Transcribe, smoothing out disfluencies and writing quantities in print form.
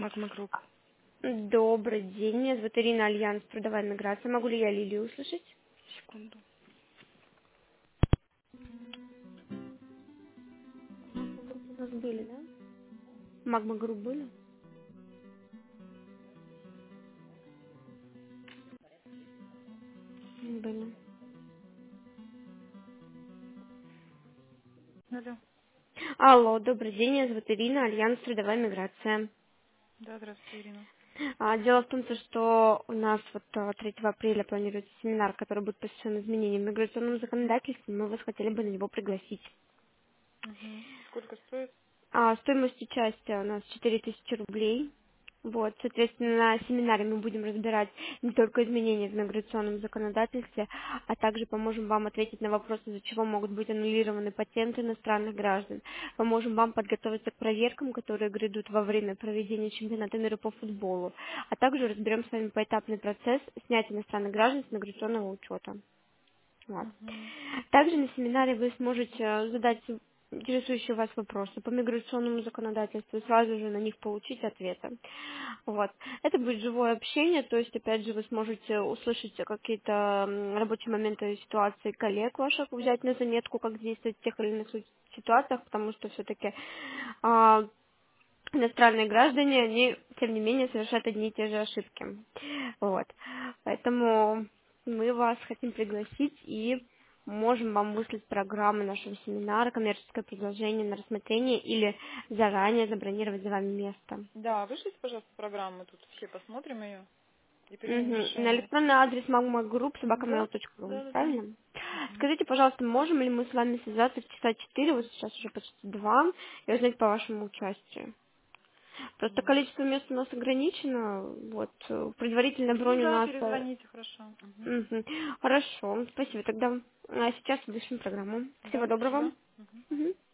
Магма Групп. Добрый день, меня зовут Ирина, Альянс Трудовая миграция. Могу ли я Лилию услышать? Секунду. У нас были, да? Магма Групп были? Были. Алло. Алло, добрый день, меня зовут Ирина, Альянс Трудовая миграция. Да, здравствуйте, Ирина. Дело в том, что у нас 3 апреля планируется семинар, который будет посвящен изменениям в миграционном законодательстве. Мы вас хотели бы на него пригласить. Угу. Сколько стоит? Стоимость участия у нас 4000 рублей. Вот, соответственно, на семинаре мы будем разбирать не только изменения в миграционном законодательстве, а также поможем вам ответить на вопросы, из-за чего могут быть аннулированы патенты иностранных граждан. Поможем вам подготовиться к проверкам, которые грядут во время проведения чемпионата мира по футболу, а также разберем с вами поэтапный процесс снятия иностранных граждан с миграционного учета. Вот. Угу. Также на семинаре вы сможете задать интересующие вас вопросы по миграционному законодательству и сразу же на них получить ответы. Вот. Это будет живое общение, то есть, опять же, вы сможете услышать какие-то рабочие моменты и ситуации коллег ваших, взять на заметку, как действовать в тех или иных ситуациях, потому что все-таки иностранные граждане, они, тем не менее, совершают одни и те же ошибки. Вот. Поэтому мы вас хотим пригласить и можем вам выслать программу нашего семинара, коммерческое предложение на рассмотрение или заранее забронировать за вами место. Да, вышлите, пожалуйста, программу, тут все посмотрим ее и примем На решение. электронный адрес Да, magmagroup@mail.ru, да, да, да. правильно? Угу. Скажите, пожалуйста, можем ли мы с вами связаться в часа 4, вот сейчас уже почти 2, и узнать по вашему участию? Просто количество мест у нас ограничено, вот, предварительная Ну бронь у да, нас... перезвоните, хорошо. Угу. Мгм. Хорошо, спасибо, тогда сейчас вышлем программу. Всего Да, доброго. спасибо. Мгм. Мгм.